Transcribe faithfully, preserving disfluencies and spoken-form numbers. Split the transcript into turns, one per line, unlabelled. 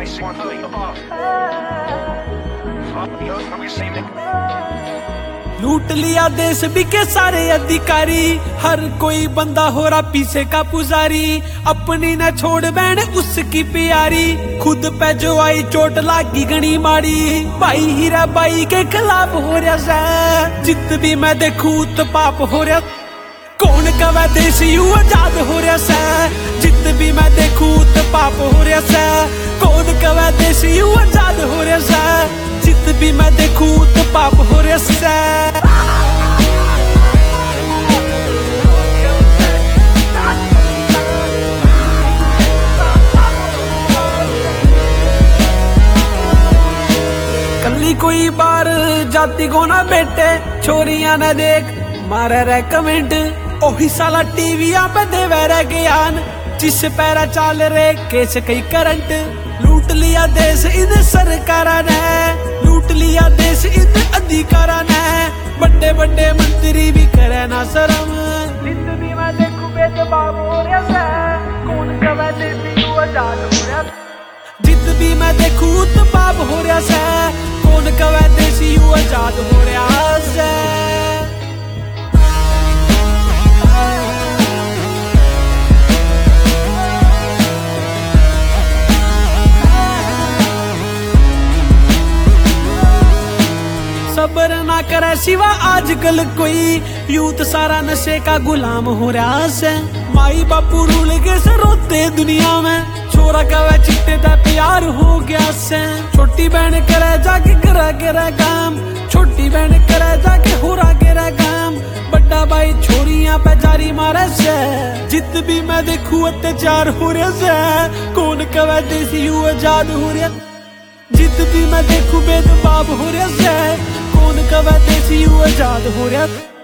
I see one thing above. Fuck the earth when we sing it.
लूट लिया देश भी के सारे अधिकारी, हर कोई बंदा हो रहा पीछे का पुजारी, अपनी न छोड़ बहन उसकी प्यारी, खुद पे जो आई चोट लागी गणी मारी, भाई हीरा भाई के खिलाफ हो रहा है, जित भी मैं देखूं तो पाप हो रहा, कौन कवे देश यू आजाद हो रहा है, जित भी मैं देखूं तो पाप हो रहा है, कौन कवे देश यू आजाद हो रहा है, जित भी मैं देखूं तो पाप हो रहा है। कली कोई बार जाती को ना बेटे, छोरियां न देख मारे रे कमेंट, ओही साला टीविया पे देवे रे ज्ञान, जिस पैरा चाल रे केस कई करंट, लूट लिया देश इन सरकारा ने, लूट लिया देश इन अधिकारा ने, बड़े बड़े मंत्री भी करे ना शर्म, जितनी मैं देखूं बेदबाब हो रहा है, कौन कवे देश यू आजाद हो रहा, जित भी मैं देखूं तो पाप हो रहा है, कौन कवे देश यू आजाद हो रहा है। सबर ना करे सिवा आजकल कोई, यूथ सारा नशे का गुलाम हो रहा है, माई बापू रूल के से रोते दुनिया में, छोरा कवे चिट्टे दा प्यार हो गया से, छोटी बहन करे जाके करा गिरा काम, छोटी बहन करे जाके हो रहा गिरा काम, बड़ा भाई छोरियां पे जारी मारे से, जित भी मैं देखूं अत्याचार हो रहा है, कौन कवे देश यू आजाद हो रहा, जित भी मैं देखूं बेदबाब हो रहा है, कौन कवे देश यू आजाद हो रहा।